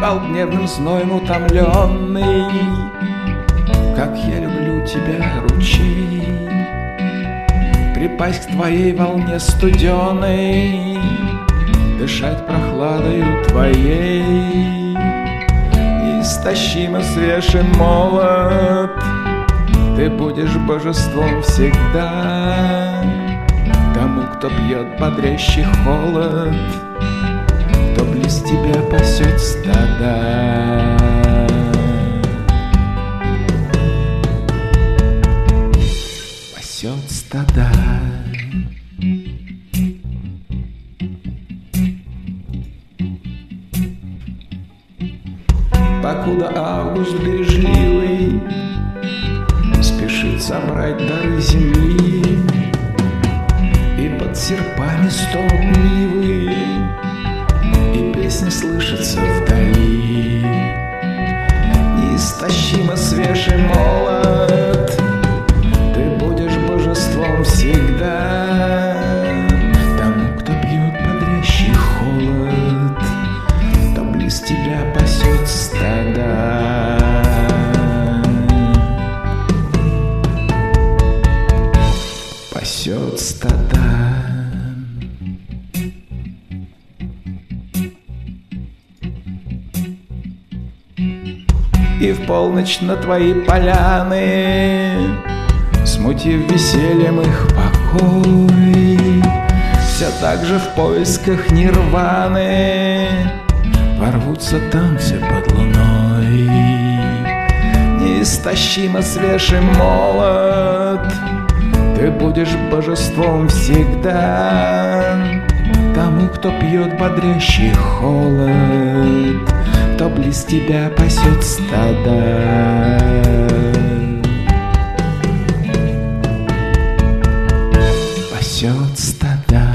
полдневным зноем утомленный. Как я люблю тебя, ручей, припасть к твоей волне студеной, дышать прохладою твоей. Неистощимо свеж и молод, ты будешь божеством всегда. Тому, кто пьет бодрящий холод, кто близ тебя пасет стада. Пасет стада. Покуда август бережливый спешит собрать дары земли, и под серпами стонут нивы, и песня слышится вдали. Неистощимо свеж и молод, ты будешь божеством всегда. Тому, кто пьет бодрящий холод, кто близ тебя пасет стада. Пасет стада. И в полночь на твои поляны, смутив весельем их покой, все так же в поисках нирваны ворвутся танцы под луной. Неистощимо свеж и молод, ты будешь божеством всегда. Тому, кто пьет бодрящий холод, кто близ тебя пасет стада. Пасет стада.